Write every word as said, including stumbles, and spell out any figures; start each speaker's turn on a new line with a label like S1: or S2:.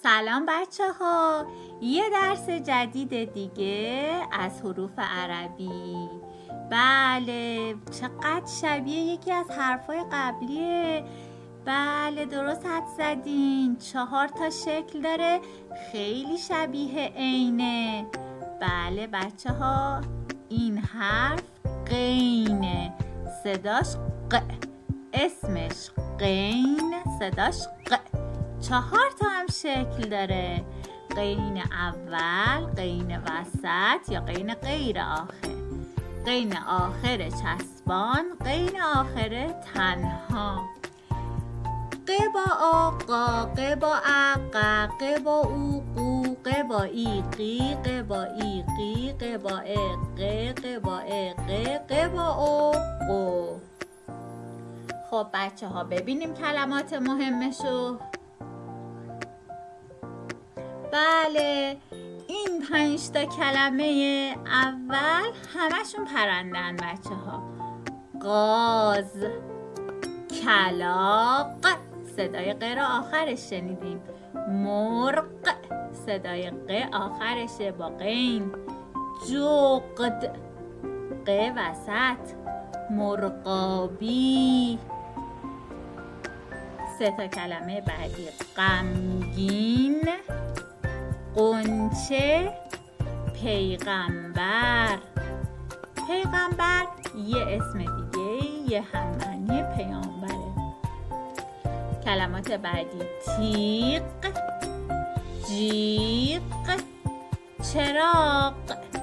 S1: سلام بچه ها، یه درس جدید دیگه از حروف عربی. بله، چقدر شبیه یکی از حرفای قبلیه. بله درست حد زدین، چهار تا شکل داره، خیلی شبیه عینه. بله بچه ها، این حرف قینه، صداش ق، اسمش قین، صداش ق. چهار تا هم شکل داره، قین اول، قین وسط یا قین غیر آخر، قین آخر چسبان، قین آخر تنها. ق با آقا، ق با اقا، ق با او قو، ق با ایقی، ق با ایقی، ق با اق، ق با اق، ق با او قو. خب بچه ها ببینیم کلمات مهمشو. بله، این پنج تا کلمه اول همشون پرندن بچه ها. قاز، کلاق، صدای ق را آخرش شنیدیم. مرغ، صدای ق آخرشه با قین. جغد، ق وسط. مرغابی. سه تا کلمه بعدی، غمگین، غنچه، پیغمبر. پیغمبر یه اسم دیگه، یه هممعنی پیامبره. کلمات بعدی، تیغ، جیغ، چراغ.